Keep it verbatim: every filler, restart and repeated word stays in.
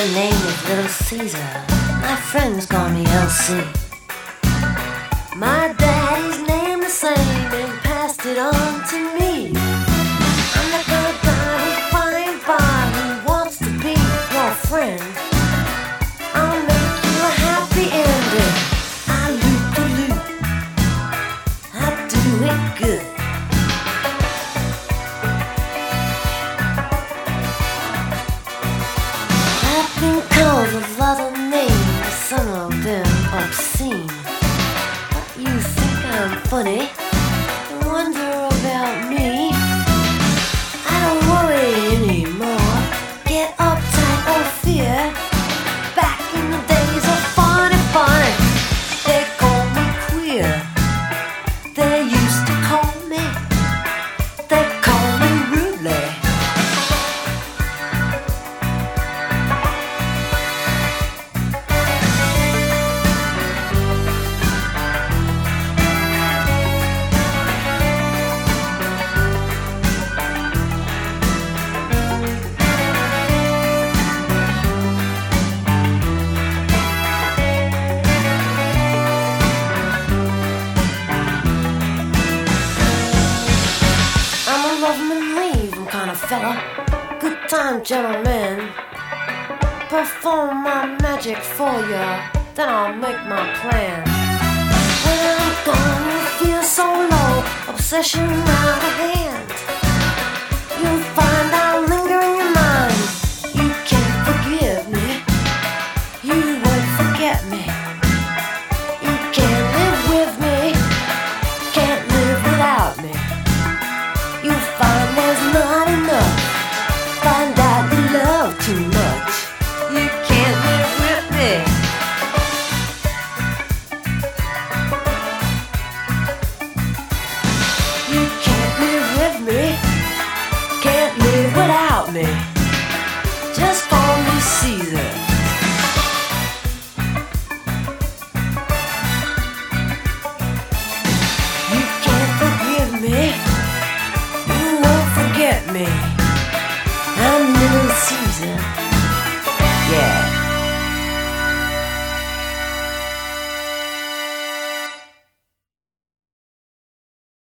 name is Little Caesar. My friends call me L C. My daddy's name the same and passed it on to me. I'm the kind of guy who's fine bar who wants to be your friend. I'll make you a happy ending. I loop the loop. I do it good. I've been called a lot of names, some of them obscene. But you think I'm funny and wonder about me. I don't worry anymore, get uptight or fear. Back in the days of funny funny, they called me queer. They used to call me, they call me rudely. Love and leave kind of fella. Good time, gentlemen. Perform my magic for ya, then I'll make my plan. When I'm gone, you feel so low. Obsession out of hand.